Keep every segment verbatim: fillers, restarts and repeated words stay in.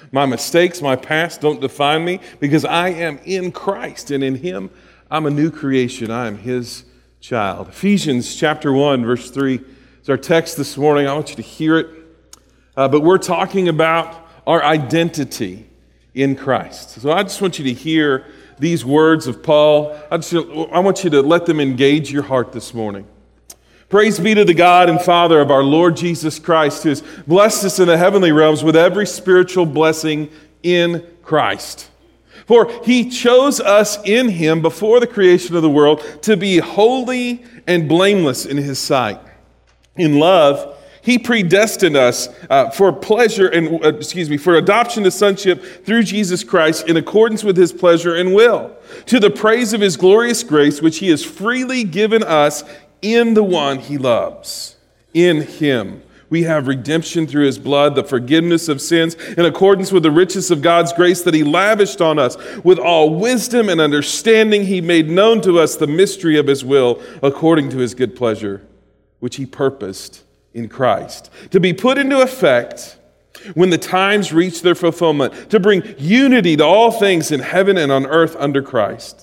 My mistakes, my past don't define me because I am in Christ, and in Him I'm a new creation. I am His child. Ephesians chapter one, verse three is our text this morning. I want you to hear it. Uh, but we're talking about our identity in Christ. So I just want you to hear these words of Paul. I, just, I want you to let them engage your heart this morning. Praise be to the God and Father of our Lord Jesus Christ, who has blessed us in the heavenly realms with every spiritual blessing in Christ. For He chose us in Him before the creation of the world to be holy and blameless in His sight. In love, He predestined us uh, for pleasure and uh, excuse me for adoption to sonship through Jesus Christ in accordance with His pleasure and will, to the praise of His glorious grace, which He has freely given us in the one He loves. In Him we have redemption through His blood, the forgiveness of sins, in accordance with the riches of God's grace that He lavished on us. With all wisdom and understanding, He made known to us the mystery of His will, according to His good pleasure, which He purposed in Christ, to be put into effect when the times reach their fulfillment, to bring unity to all things in heaven and on earth under Christ.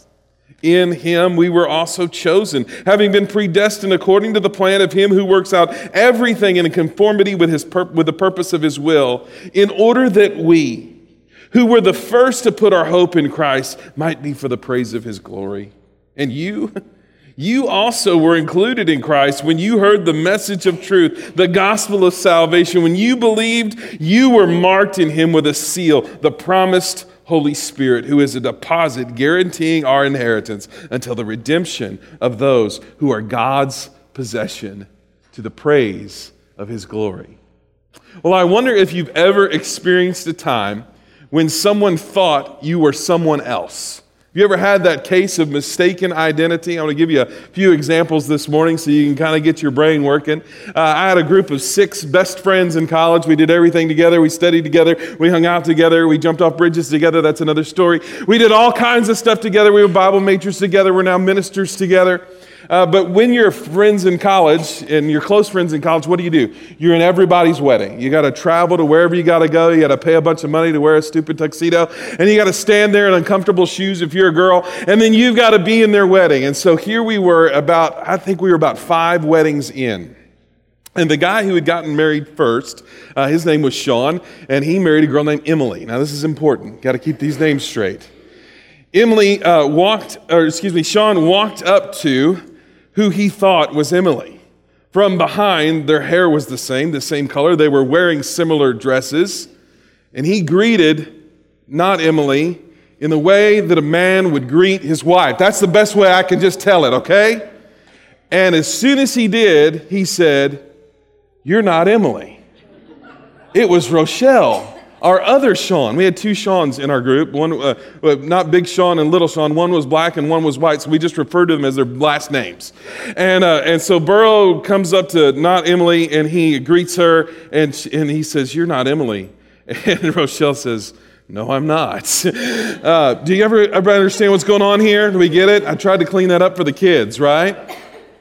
In Him we were also chosen, having been predestined according to the plan of Him who works out everything in conformity with His pur- with the purpose of His will, in order that we, who were the first to put our hope in Christ, might be for the praise of His glory. And you, you also were included in Christ when you heard the message of truth, the gospel of salvation. When you believed, you were marked in Him with a seal, the promised Holy Spirit, who is a deposit guaranteeing our inheritance until the redemption of those who are God's possession, to the praise of His glory. Well, I wonder if you've ever experienced a time when someone thought you were someone else. Have you ever had that case of mistaken identity? I want to give you a few examples this morning so you can kind of get your brain working. Uh, I had a group of six best friends in college. We did everything together. We studied together. We hung out together. We jumped off bridges together. That's another story. We did all kinds of stuff together. We were Bible majors together. We're now ministers together. Uh, but when you're friends in college and you're close friends in college, what do you do? You're in everybody's wedding. You got to travel to wherever you got to go. You got to pay a bunch of money to wear a stupid tuxedo. And you got to stand there in uncomfortable shoes if you're a girl. And then you've got to be in their wedding. And so here we were about, I think we were about five weddings in. And the guy who had gotten married first, uh, his name was Sean, and he married a girl named Emily. Now this is important. Got to keep these names straight. Emily uh, walked, or excuse me, Sean walked up to who he thought was Emily. From behind, their hair was the same, the same color. They were wearing similar dresses. And he greeted, not Emily, in the way that a man would greet his wife. That's the best way I can just tell it, okay? And as soon as he did, he said, "You're not Emily." It was Rochelle. Our other Sean, we had two Seans in our group, one uh, not Big Sean and Little Sean. One was black and one was white, so we just referred to them as their last names. And uh, and so Burrow comes up to not Emily, and he greets her, and she, and he says, "You're not Emily." And Rochelle says, "No, I'm not." Uh, do you ever, ever understand what's going on here? Do we get it? I tried to clean that up for the kids, right?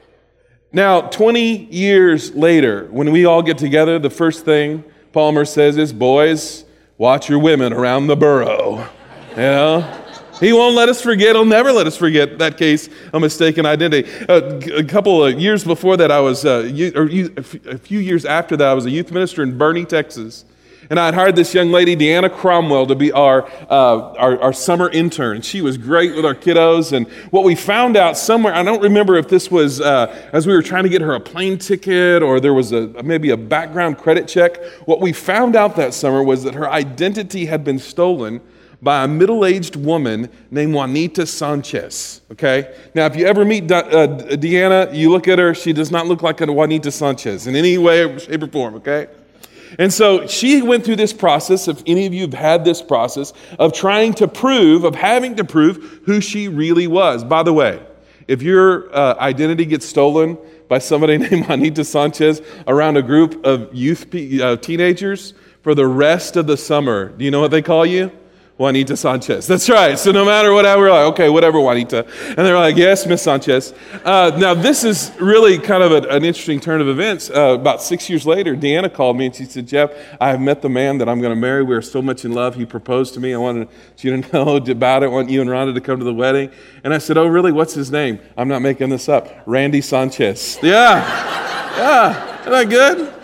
Now, twenty years later, when we all get together, the first thing Palmer says is, "Boys, watch your women around the burrow." You know? He won't let us forget. He'll never let us forget that case of mistaken identity. Uh, a couple of years before that, I was, uh, or a few years after that, I was a youth minister in Boerne, Texas. And I had hired this young lady, Deanna Cromwell, to be our, uh, our our summer intern. She was great with our kiddos. And what we found out somewhere, I don't remember if this was uh, as we were trying to get her a plane ticket or there was a maybe a background credit check. What we found out that summer was that her identity had been stolen by a middle-aged woman named Juanita Sanchez, okay? Now, if you ever meet De- uh, Deanna, you look at her, she does not look like a Juanita Sanchez in any way, shape, or form, okay? And so she went through this process, if any of you have had this process, of trying to prove, of having to prove who she really was. By the way, if your uh, identity gets stolen by somebody named Juanita Sanchez around a group of youth uh, teenagers for the rest of the summer, do you know what they call you? Juanita Sanchez. That's right. So no matter what, we're like, okay, whatever, Juanita. And they're like, yes, Miss Sanchez. Uh, now, this is really kind of a, an interesting turn of events. Uh, about six years later, Deanna called me and she said, Jeff, I have met the man that I'm going to marry. We are so much in love. He proposed to me. I wanted you to know about it. I want you and Rhonda to come to the wedding. And I said, oh, really? What's his name? I'm not making this up. Randy Sanchez. Yeah. Yeah. Isn't that good?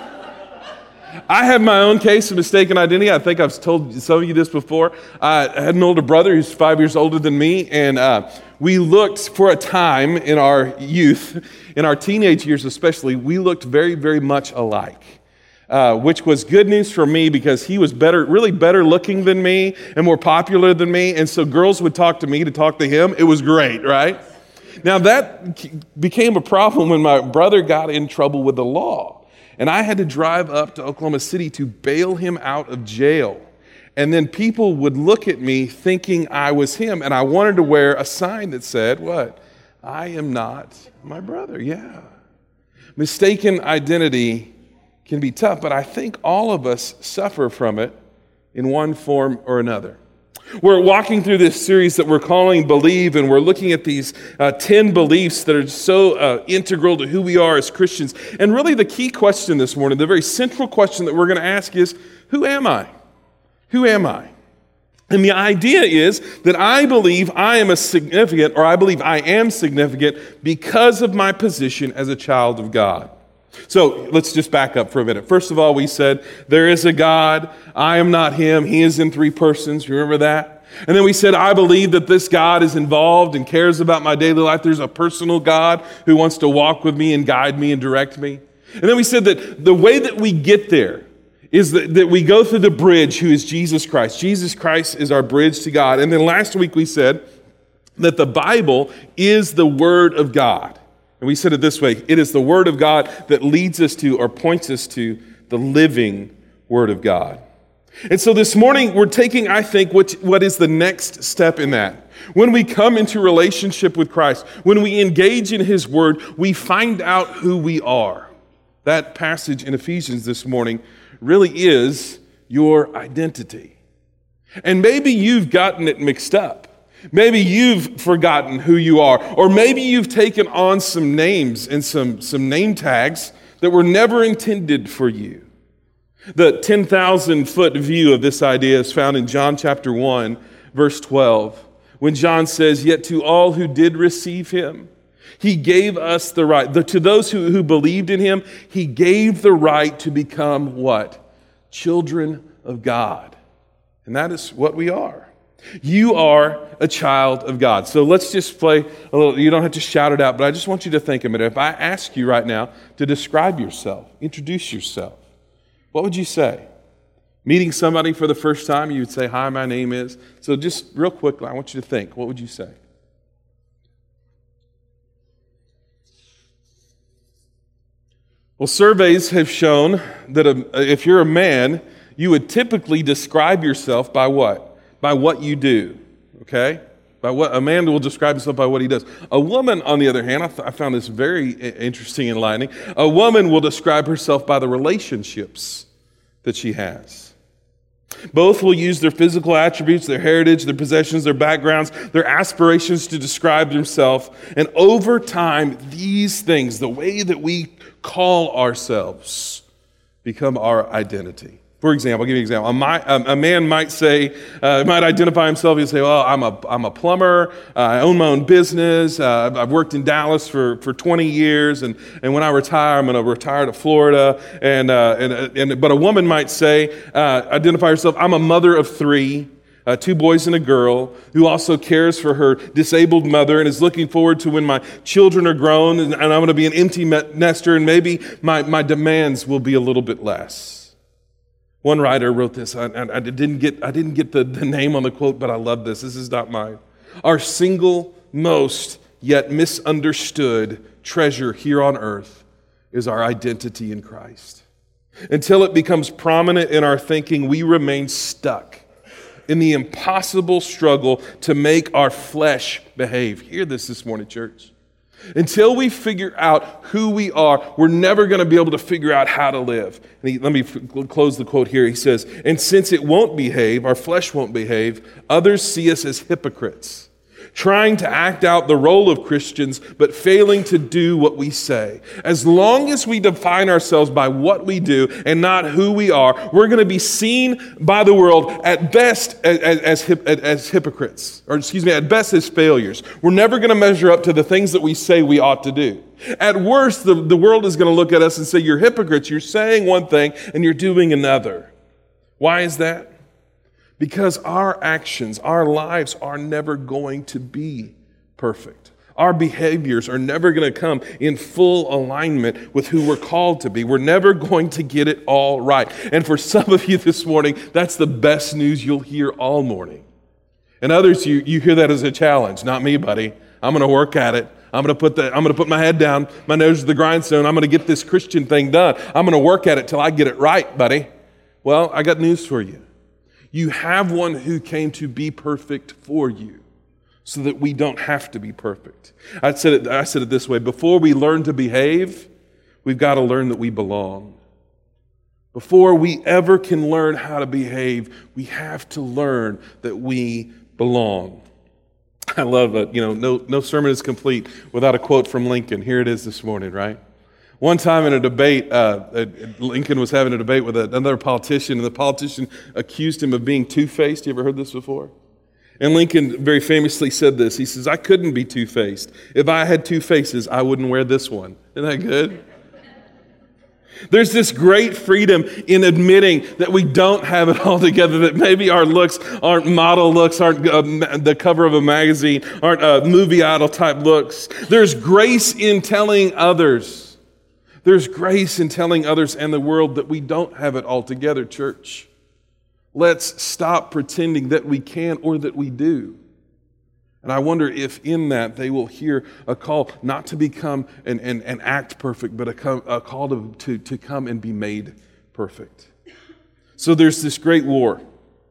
I have my own case of mistaken identity. I think I've told some of you this before. I had an older brother who's five years older than me, and uh, we looked for a time in our youth, in our teenage years especially, we looked very, very much alike, uh, which was good news for me because he was better, really better looking than me and more popular than me, and so girls would talk to me to talk to him. It was great, right? Now that became a problem when my brother got in trouble with the law. And I had to drive up to Oklahoma City to bail him out of jail. And then people would look at me thinking I was him. And I wanted to wear a sign that said, what? I am not my brother. Yeah. Mistaken identity can be tough, but I think all of us suffer from it in one form or another. We're walking through this series that we're calling Believe, and we're looking at these uh, ten beliefs that are so uh, integral to who we are as Christians. And really the key question this morning, the very central question that we're going to ask is, who am I? Who am I? And the idea is that I believe I am a significant, or I believe I am significant because of my position as a child of God. So let's just back up for a minute. First of all, we said there is a God. I am not him. He is in three persons. Remember that? And then we said, I believe that this God is involved and cares about my daily life. There's a personal God who wants to walk with me and guide me and direct me. And then we said that the way that we get there is that, that we go through the bridge who is Jesus Christ. Jesus Christ is our bridge to God. And then last week we said that the Bible is the Word of God. And we said it this way, it is the Word of God that leads us to or points us to the living Word of God. And so this morning we're taking, I think, what, what is the next step in that. When we come into relationship with Christ, when we engage in His Word, we find out who we are. That passage in Ephesians this morning really is your identity. And maybe you've gotten it mixed up. Maybe you've forgotten who you are, or maybe you've taken on some names and some, some name tags that were never intended for you. The ten thousand foot view of this idea is found in John chapter one, verse twelve, when John says, yet to all who did receive him, he gave us the right. The, to those who, who believed in him, he gave the right to become what? Children of God. And that is what we are. You are a child of God. So let's just play a little, you don't have to shout it out, but I just want you to think a minute. If I ask you right now to describe yourself, introduce yourself, what would you say? Meeting somebody for the first time, you would say, hi, my name is. So just real quickly, I want you to think, what would you say? Well, surveys have shown that a, if you're a man, you would typically describe yourself by what? By what you do, okay? By what a man will describe himself by what he does. A woman, on the other hand, I, th- I found this very interesting and enlightening. A woman will describe herself by the relationships that she has. Both will use their physical attributes, their heritage, their possessions, their backgrounds, their aspirations to describe themselves. And over time, these things, the way that we call ourselves, become our identity. For example, I'll give you an example. A, my, a, a man might say, uh, might identify himself, he'll say, well, I'm a, I'm a plumber, uh, I own my own business, uh, I've worked in Dallas for, for twenty years, and, and when I retire, I'm going to retire to Florida. And, uh, and, and, but a woman might say, uh, identify herself, I'm a mother of three, uh, two boys and a girl, who also cares for her disabled mother and is looking forward to when my children are grown, and, and I'm going to be an empty nester, and maybe my, my demands will be a little bit less. One writer wrote this. I, I didn't get, I didn't get the, the name on the quote, but I love this. This is not mine. Our single most yet misunderstood treasure here on earth is our identity in Christ. Until it becomes prominent in our thinking, we remain stuck in the impossible struggle to make our flesh behave. Hear this this morning, church. Until we figure out who we are, we're never going to be able to figure out how to live. And he, let me f- close the quote here. He says, and since it won't behave, our flesh won't behave, others see us as hypocrites, trying to act out the role of Christians, but failing to do what we say. As long as we define ourselves by what we do and not who we are, we're going to be seen by the world at best as, as, as, as hypocrites, or excuse me, at best as failures. We're never going to measure up to the things that we say we ought to do. At worst, the, the world is going to look at us and say, you're hypocrites. You're saying one thing and you're doing another. Why is that? Because our actions, our lives are never going to be perfect. Our behaviors are never going to come in full alignment with who we're called to be. We're never going to get it all right. And for some of you this morning, that's the best news you'll hear all morning. And others, you, you hear that as a challenge. Not me, buddy. I'm going to work at it. I'm going to put the, I'm going to put my head down, my nose to the grindstone. I'm going to get this Christian thing done. I'm going to work at it till I get it right, buddy. Well, I got news for you. You have one who came to be perfect for you so that we don't have to be perfect. I said it, I said it this way. Before we learn to behave, we've got to learn that we belong. Before we ever can learn how to behave, we have to learn that we belong. I love it. You know, no, no sermon is complete without a quote from Lincoln. Here it is this morning, right? One time in a debate, uh, Lincoln was having a debate with another politician, and the politician accused him of being two-faced. You ever heard this before? And Lincoln very famously said this. He says, I couldn't be two-faced. If I had two faces, I wouldn't wear this one. Isn't that good? There's this great freedom in admitting that we don't have it all together, that maybe our looks aren't model looks, aren't uh, the cover of a magazine, aren't uh, movie idol type looks. There's grace in telling others. There's grace in telling others and the world that we don't have it all together, church. Let's stop pretending that we can or that we do. And I wonder if in that they will hear a call not to become and, and, and act perfect, but a, a call to, to, to come and be made perfect. So there's this great war.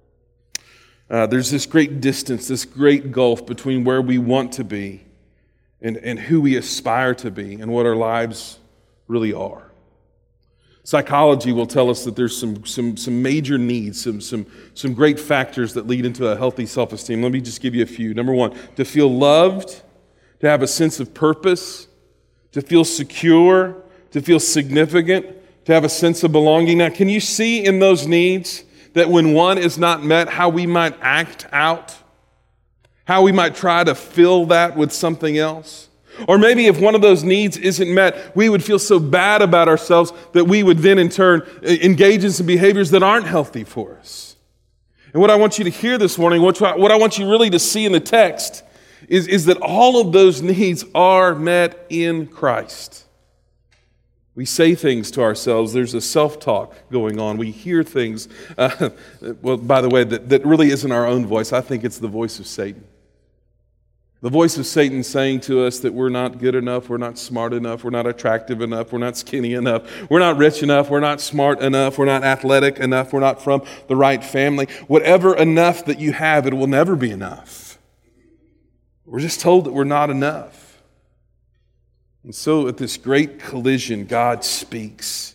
Uh, there's this great distance, this great gulf between where we want to be and, and who we aspire to be and what our lives really are. Psychology will tell us that there's some some some major needs, some some some great factors that lead into a healthy self-esteem. Let me just give you a few. Number one, to feel loved, to have a sense of purpose, to feel secure, to feel significant, to have a sense of belonging. Now, can you see in those needs that when one is not met, how we might act out, how we might try to fill that with something else? Or maybe if one of those needs isn't met, we would feel so bad about ourselves that we would then in turn engage in some behaviors that aren't healthy for us. And what I want you to hear this morning, what I want you really to see in the text is, is that all of those needs are met in Christ. We say things to ourselves. There's a self-talk going on. We hear things, uh, well, by the way, that, that really isn't our own voice. I think it's the voice of Satan. The voice of Satan saying to us that we're not good enough, we're not smart enough, we're not attractive enough, we're not skinny enough, we're not rich enough, we're not smart enough, we're not athletic enough, we're not from the right family. Whatever enough that you have, it will never be enough. We're just told that we're not enough. And so at this great collision, God speaks.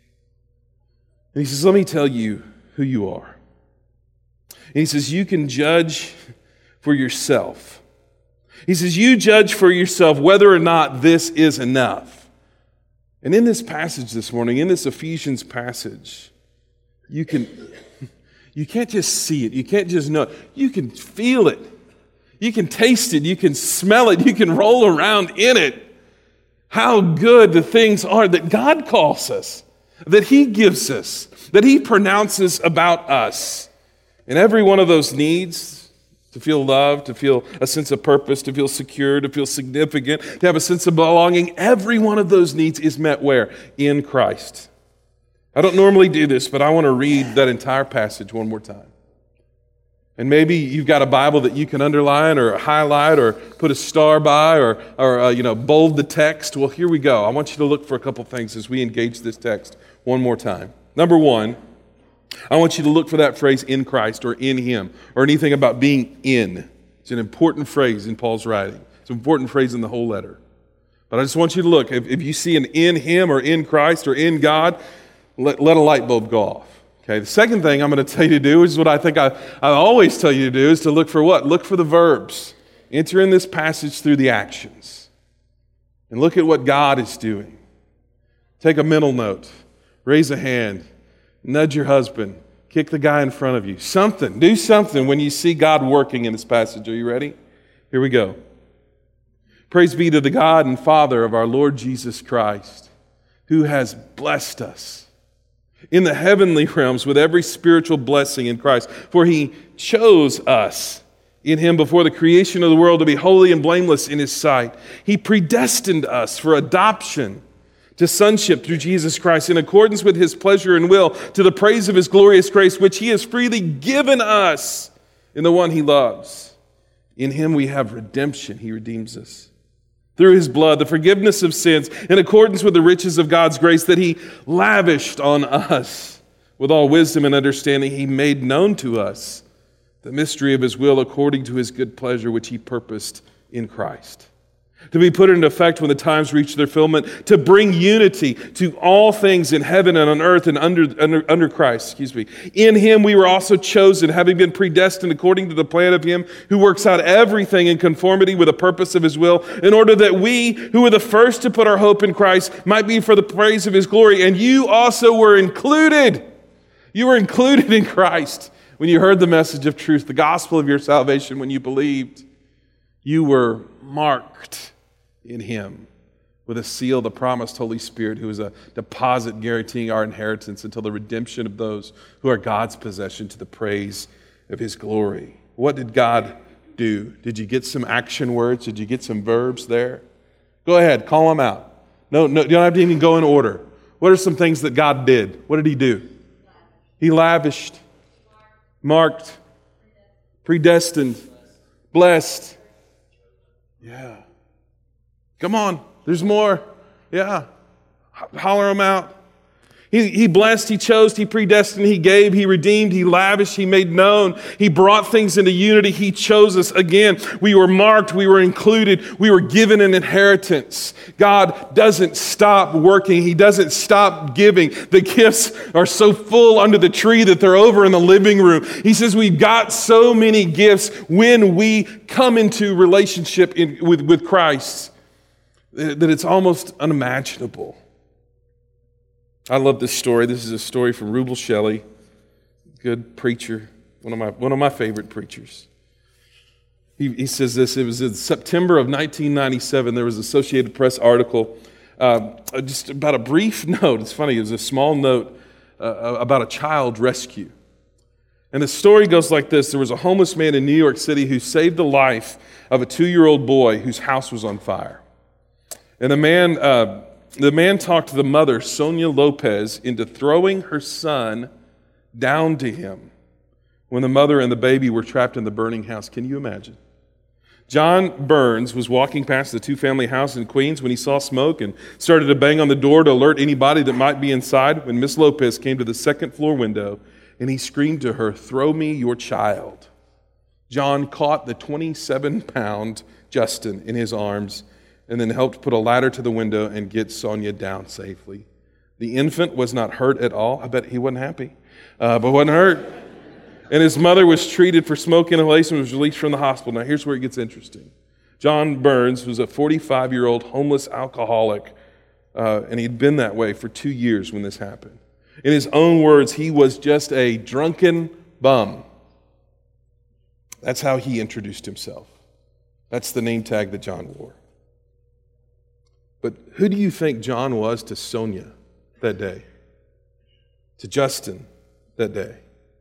And he says, let me tell you who you are. And he says, you can judge for yourself. He says, you judge for yourself whether or not this is enough. And in this passage this morning, in this Ephesians passage, you can, you can't just see it. You can't just know it. You can feel it. You can taste it. You can smell it. You can roll around in it. How good the things are that God calls us, that He gives us, that He pronounces about us. And every one of those needs, to feel loved, to feel a sense of purpose, to feel secure, to feel significant, to have a sense of belonging. Every one of those needs is met where? In Christ. I don't normally do this, but I want to read that entire passage one more time. And maybe you've got a Bible that you can underline or highlight or put a star by or, or uh, you know, bold the text. Well, here we go. I want you to look for a couple things as we engage this text one more time. Number one, I want you to look for that phrase in Christ or in Him or anything about being in. It's an important phrase in Paul's writing. It's an important phrase in the whole letter. But I just want you to look. If, if you see an in Him or in Christ or in God, let, let a light bulb go off. Okay. The second thing I'm going to tell you to do is what I think I, I always tell you to do is to look for what? Look for the verbs. Enter in this passage through the actions. And look at what God is doing. Take a mental note. Raise a hand. Nudge your husband. Kick the guy in front of you. Something. Do something when you see God working in this passage. Are you ready? Here we go. Praise be to the God and Father of our Lord Jesus Christ, who has blessed us in the heavenly realms with every spiritual blessing in Christ. For He chose us in Him before the creation of the world to be holy and blameless in His sight. He predestined us for adoption to sonship through Jesus Christ in accordance with His pleasure and will, to the praise of His glorious grace, which He has freely given us in the one He loves. In Him we have redemption. He redeems us through His blood, the forgiveness of sins, in accordance with the riches of God's grace that He lavished on us. With all wisdom and understanding, He made known to us the mystery of His will according to His good pleasure, which He purposed in Christ, to be put into effect when the times reach their fulfillment, to bring unity to all things in heaven and on earth and under, under, under Christ. Excuse me. In Him we were also chosen, having been predestined according to the plan of Him who works out everything in conformity with the purpose of His will, in order that we, who were the first to put our hope in Christ, might be for the praise of His glory. And you also were included. You were included in Christ when you heard the message of truth, the gospel of your salvation. When you believed, you were marked in Him with a seal, the promised Holy Spirit, who is a deposit guaranteeing our inheritance until the redemption of those who are God's possession, to the praise of His glory. What did God do? Did you get some action words? Did you get some verbs there? Go ahead, call them out. No, no, you don't have to even go in order. What are some things that God did? What did He do? He lavished, marked, predestined, blessed. Yeah. Come on, there's more. Yeah. Holler them out. He, he blessed, He chose, He predestined, He gave, He redeemed, He lavished, He made known. He brought things into unity. He chose us again. We were marked, we were included, we were given an inheritance. God doesn't stop working. He doesn't stop giving. The gifts are so full under the tree that they're over in the living room. He says we've got so many gifts when we come into relationship in, with, with Christ that it's almost unimaginable. I love this story. This is a story from Rubel Shelley, good preacher, one of my one of my favorite preachers. He, he says this. It was in September of nineteen ninety-seven. There was an Associated Press article, uh, just about a brief note. It's funny. It was a small note uh, about a child rescue. And the story goes like this. There was a homeless man in New York City who saved the life of a two-year-old boy whose house was on fire. And the man, uh, the man talked the mother, Sonia Lopez, into throwing her son down to him when the mother and the baby were trapped in the burning house. Can you imagine? John Burns was walking past the two-family house in Queens when he saw smoke and started to bang on the door to alert anybody that might be inside when Miss Lopez came to the second floor window and he screamed to her, "Throw me your child." John caught the twenty-seven pound Justin in his arms and then helped put a ladder to the window and get Sonia down safely. The infant was not hurt at all. I bet he wasn't happy, uh, but wasn't hurt. And his mother was treated for smoke inhalation and was released from the hospital. Now here's where it gets interesting. John Burns was a forty-five-year-old homeless alcoholic, uh, and he'd been that way for two years when this happened. In his own words, he was just a drunken bum. That's how he introduced himself. That's the name tag that John wore. But who do you think John was to Sonia that day? To Justin that day?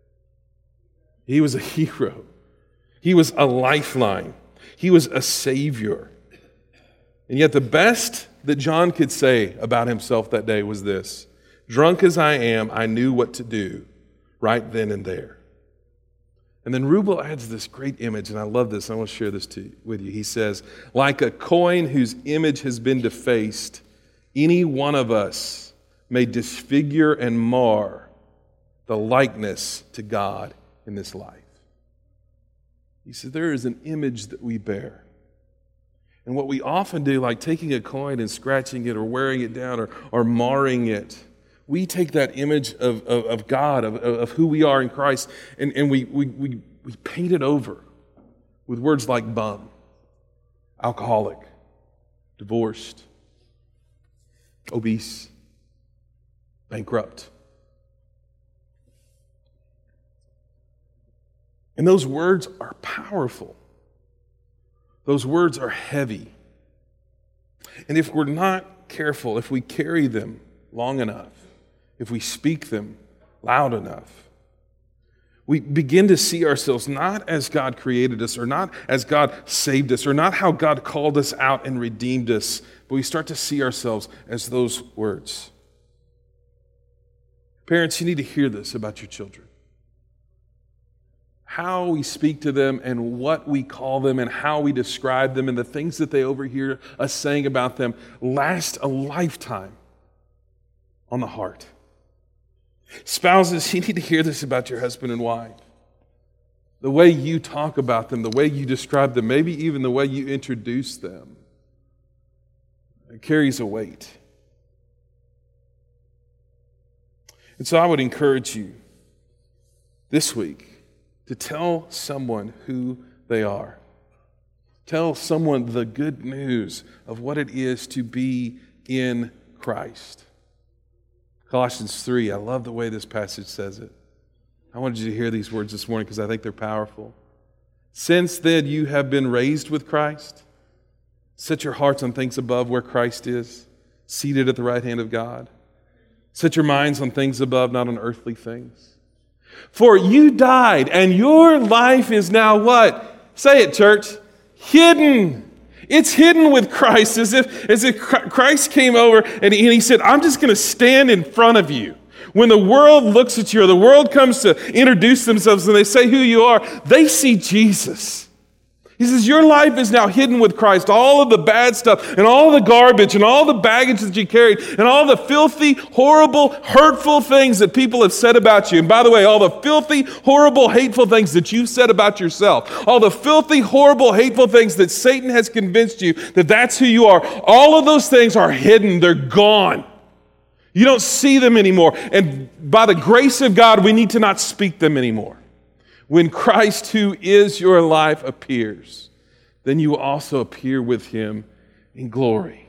He was a hero. He was a lifeline. He was a savior. And yet the best that John could say about himself that day was this: drunk as I am, I knew what to do right then and there. And then Rubel adds this great image, and I love this. I want to share this to, with you. He says, like a coin whose image has been defaced, any one of us may disfigure and mar the likeness to God in this life. He said, there is an image that we bear. And what we often do, like taking a coin and scratching it or wearing it down or, or marring it, we take that image of, of, of God, of, of who we are in Christ, and, and we, we, we, we paint it over with words like bum, alcoholic, divorced, obese, bankrupt. And those words are powerful. Those words are heavy. And if we're not careful, if we carry them long enough, if we speak them loud enough, we begin to see ourselves not as God created us, or not as God saved us, or not how God called us out and redeemed us, but we start to see ourselves as those words. Parents, you need to hear this about your children. How we speak to them and what we call them and how we describe them and the things that they overhear us saying about them last a lifetime on the heart. Spouses, you need to hear this about your husband and wife. The way you talk about them, the way you describe them, maybe even the way you introduce them, it carries a weight. And so I would encourage you this week to tell someone who they are. Tell someone the good news of what it is to be in Christ. Colossians three, I love the way this passage says it. I wanted you to hear these words this morning because I think they're powerful. Since then you have been raised with Christ. Set your hearts on things above where Christ is, seated at the right hand of God. Set your minds on things above, not on earthly things. For you died, and your life is now what? Say it, church. Hidden. It's hidden with Christ, as if, as if Christ came over and he, and he said, I'm just going to stand in front of you. When the world looks at you, or the world comes to introduce themselves and they say who you are, they see Jesus. He says, your life is now hidden with Christ. All of the bad stuff and all the garbage and all the baggage that you carried and all the filthy, horrible, hurtful things that people have said about you. And by the way, all the filthy, horrible, hateful things that you've said about yourself. All the filthy, horrible, hateful things that Satan has convinced you that that's who you are. All of those things are hidden. They're gone. You don't see them anymore. And by the grace of God, we need to not speak them anymore. When Christ, who is your life, appears, then you will also appear with him in glory.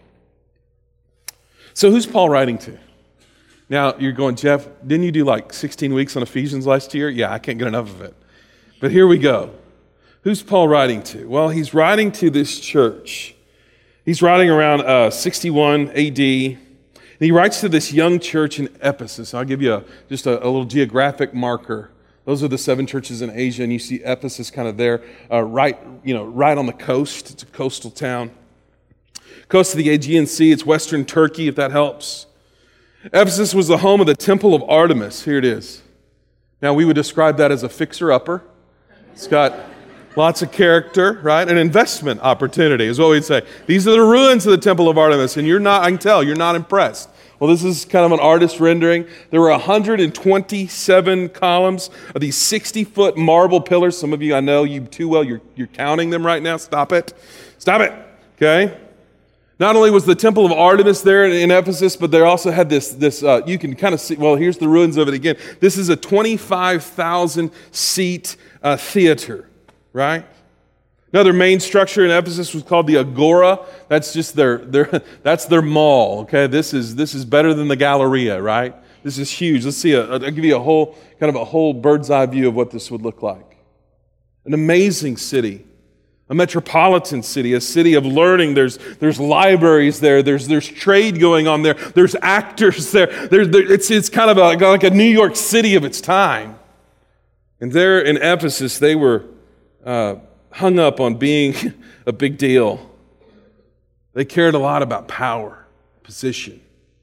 So who's Paul writing to? Now, you're going, Jeff, didn't you do like sixteen weeks on Ephesians last year? Yeah, I can't get enough of it. But here we go. Who's Paul writing to? Well, he's writing to this church. He's writing around uh, sixty-one A D, and he writes to this young church in Ephesus. I'll give you a, just a, a little geographic marker. Those are the seven churches in Asia, and you see Ephesus kind of there, uh, right, you know, right on the coast. It's a coastal town. Coast of the Aegean Sea. It's western Turkey, if that helps. Ephesus was the home of the Temple of Artemis. Here it is. Now, we would describe that as a fixer-upper. It's got lots of character, right? An investment opportunity is what we'd say. These are the ruins of the Temple of Artemis, and you're not, I can tell, you're not impressed. Well, this is kind of an artist rendering. There were one hundred twenty-seven columns of these sixty-foot marble pillars. Some of you, I know you too well, you're, you're counting them right now. Stop it. Stop it. Okay? Not only was the Temple of Artemis there in, in Ephesus, but they also had this, this uh, you can kind of see, well, here's the ruins of it again. This is a twenty-five thousand seat uh, theater, right? Another main structure in Ephesus was called the Agora. That's just their, their that's their mall. Okay, this is this is better than the Galleria, right? This is huge. Let's see. A, I'll give you a whole kind of a whole bird's eye view of what this would look like. An amazing city, a metropolitan city, a city of learning. There's there's libraries there. There's there's trade going on there. There's actors there. There's there, it's it's kind of a, like a New York City of its time. And there in Ephesus, they were. Uh, hung up on being a big deal. They cared a lot about power, position.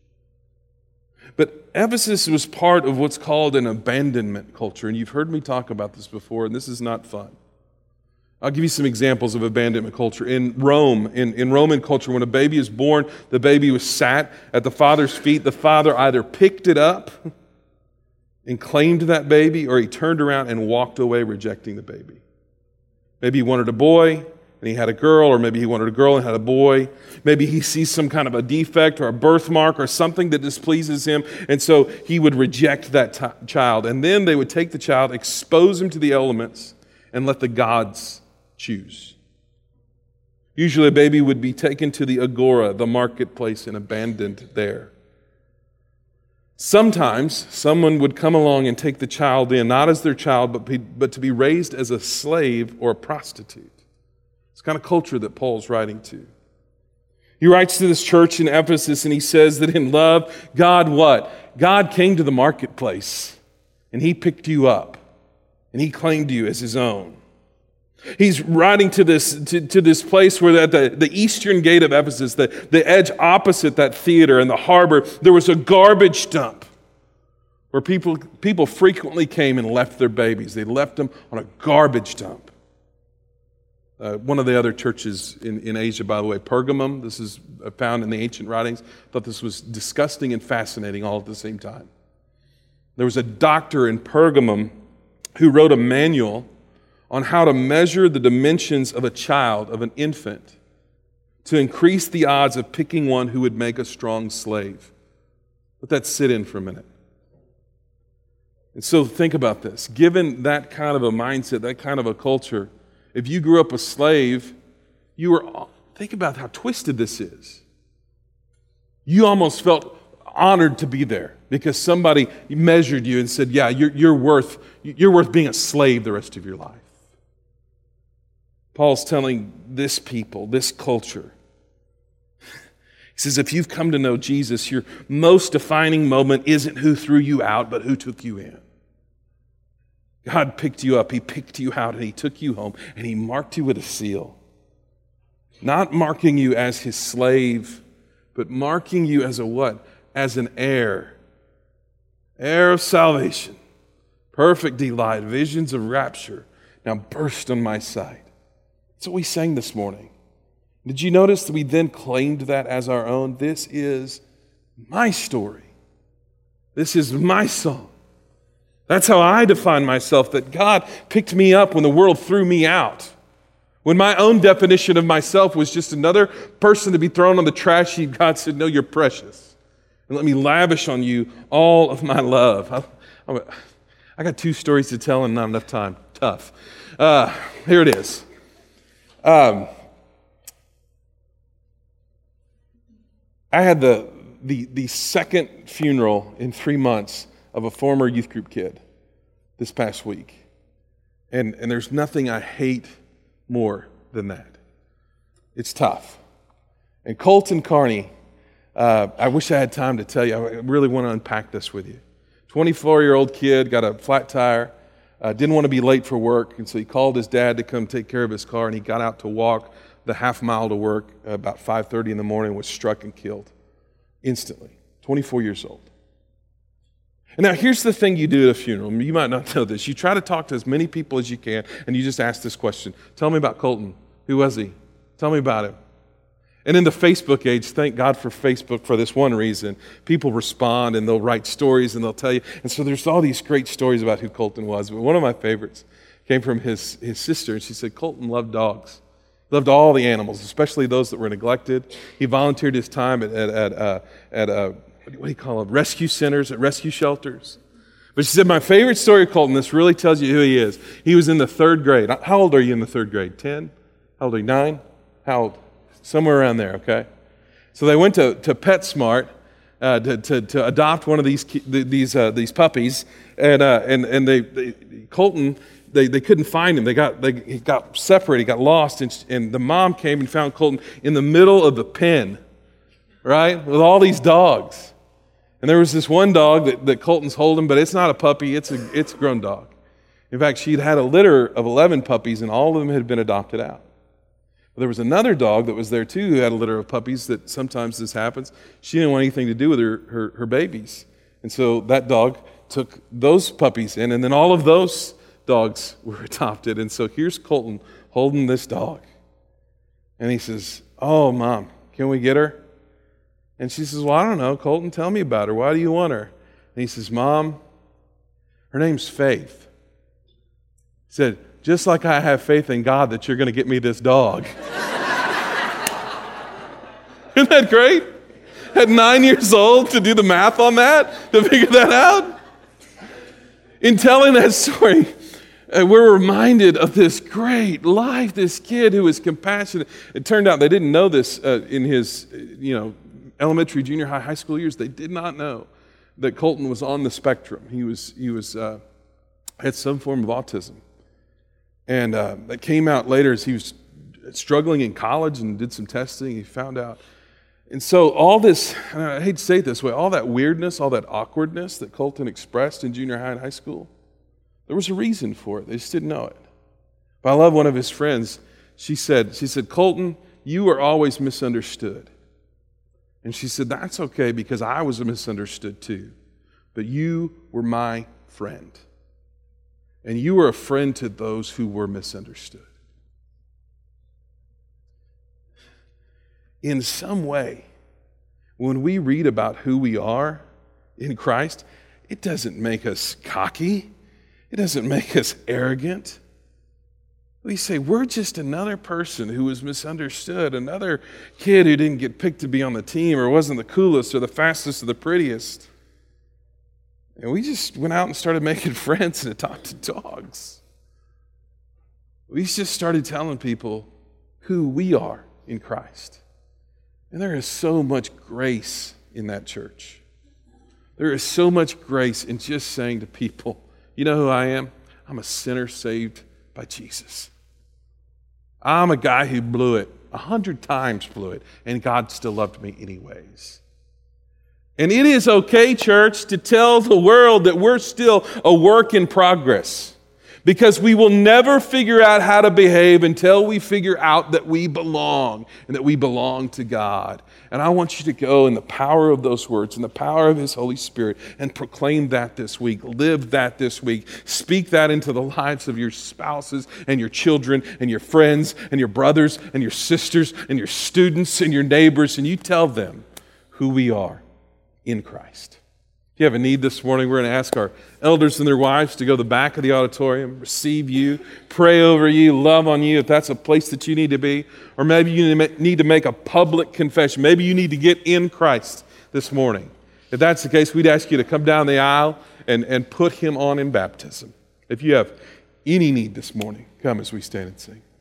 But Ephesus was part of what's called an abandonment culture, and you've heard me talk about this before, and this is not fun. I'll give you some examples of abandonment culture. In Rome, in, in Roman culture, when a baby is born, the baby was sat at the father's feet. The father either picked it up and claimed that baby, or he turned around and walked away, rejecting the baby. Maybe he wanted a boy, and he had a girl, or maybe he wanted a girl and had a boy. Maybe he sees some kind of a defect or a birthmark or something that displeases him, and so he would reject that t- child. And then they would take the child, expose him to the elements, and let the gods choose. Usually a baby would be taken to the agora, the marketplace, and abandoned there. Sometimes someone would come along and take the child in, not as their child, but, be, but to be raised as a slave or a prostitute. It's the kind of culture that Paul's writing to. He writes to this church in Ephesus, and he says that in love, God what? God came to the marketplace, and he picked you up, and he claimed you as his own. He's writing to this to, to this place where at the, the eastern gate of Ephesus, the, the edge opposite that theater and the harbor, there was a garbage dump where people, people frequently came and left their babies. They left them on a garbage dump. Uh, one of the other churches in, in Asia, by the way, Pergamum, this is found in the ancient writings, thought this was disgusting and fascinating all at the same time. There was a doctor in Pergamum who wrote a manual on how to measure the dimensions of a child, of an infant, to increase the odds of picking one who would make a strong slave. Let that sit in for a minute. And so think about this. Given that kind of a mindset, that kind of a culture, if you grew up a slave, you were, think about how twisted this is. You almost felt honored to be there because somebody measured you and said, yeah, you're, you're worth, you're worth being a slave the rest of your life. Paul's telling this people, this culture, he says, if you've come to know Jesus, your most defining moment isn't who threw you out, but who took you in. God picked you up, he picked you out, and he took you home, and he marked you with a seal. Not marking you as his slave, but marking you as a what? As an heir. Heir of salvation. Perfect delight, visions of rapture, now burst on my sight. That's what we sang this morning. Did you notice that we then claimed that as our own? This is my story. This is my song. That's how I define myself, that God picked me up when the world threw me out. When my own definition of myself was just another person to be thrown on the trash heap, God said, no, you're precious. And let me lavish on you all of my love. I, I, I got two stories to tell and not enough time. Tough. Uh, here it is. Um, I had the, the the second funeral in three months of a former youth group kid this past week. And, and there's nothing I hate more than that. It's tough. And Colton Carney, uh, I wish I had time to tell you. I really want to unpack this with you. twenty-four-year-old kid, got a flat tire. Uh, didn't want to be late for work, and so he called his dad to come take care of his car, and he got out to walk the half mile to work uh, about five thirty in the morning, was struck and killed instantly, twenty-four years old. And now here's the thing you do at a funeral. You might not know this. You try to talk to as many people as you can, and you just ask this question. Tell me about Colton. Who was he? Tell me about him. And in the Facebook age, thank God for Facebook for this one reason. People respond and they'll write stories and they'll tell you. And so there's all these great stories about who Colton was. But one of my favorites came from his, his sister. And she said, Colton loved dogs. He loved all the animals, especially those that were neglected. He volunteered his time at, at, at, uh, at uh, what do you call them, rescue centers, at rescue shelters. But she said, my favorite story of Colton, this really tells you who he is. He was in the third grade. How old are you in the third grade? Ten? How old are you? Nine? How old? Somewhere around there, okay? So they went to, to PetSmart uh, to, to, to adopt one of these these uh, these puppies, and uh, and and they, they Colton they, they couldn't find him. They got they he got separated, he got lost, and, and the mom came and found Colton in the middle of the pen, right, with all these dogs. And there was this one dog that, that Colton's holding, but it's not a puppy; it's a it's a grown dog. In fact, she'd had a litter of eleven puppies, and all of them had been adopted out. But there was another dog that was there too who had a litter of puppies that sometimes this happens. She didn't want anything to do with her, her, her babies. And so that dog took those puppies in, and then all of those dogs were adopted. And so here's Colton holding this dog. And he says, oh, Mom, can we get her? And she says, well, I don't know. Colton, tell me about her. Why do you want her? And he says, Mom, her name's Faith. He said, just like I have faith in God that you're going to get me this dog. Isn't that great? At nine years old to do the math on that, to figure that out. In telling that story, uh, we're reminded of this great life, this kid who was compassionate. It turned out they didn't know this uh, in his, you know, elementary, junior high, high school years. They did not know that Colton was on the spectrum. He was, he was, uh, had some form of autism. And uh, that came out later as he was struggling in college and did some testing. He found out. And so all this, and I hate to say it this way, all that weirdness, all that awkwardness that Colton expressed in junior high and high school, there was a reason for it. They just didn't know it. But I love one of his friends. She said, she said, Colton, you are always misunderstood. And she said, that's okay because I was misunderstood too. But you were my friend. And you were a friend to those who were misunderstood. In some way, when we read about who we are in Christ, it doesn't make us cocky. It doesn't make us arrogant. We say, we're just another person who was misunderstood, another kid who didn't get picked to be on the team or wasn't the coolest or the fastest or the prettiest. And we just went out and started making friends and adopted dogs. We just started telling people who we are in Christ. And there is so much grace in that church. There is so much grace in just saying to people, you know who I am? I'm a sinner saved by Jesus. I'm a guy who blew it, a hundred times blew it, and God still loved me anyways. And it is okay, church, to tell the world that we're still a work in progress. Because we will never figure out how to behave until we figure out that we belong and that we belong to God. And I want you to go in the power of those words, in the power of His Holy Spirit, and proclaim that this week. Live that this week. Speak that into the lives of your spouses and your children and your friends and your brothers and your sisters and your students and your neighbors. And you tell them who we are in Christ. If you have a need this morning, we're going to ask our elders and their wives to go to the back of the auditorium, receive you, pray over you, love on you if that's a place that you need to be. Or maybe you need to make a public confession. Maybe you need to get in Christ this morning. If that's the case, we'd ask you to come down the aisle and, and put Him on in baptism. If you have any need this morning, come as we stand and sing.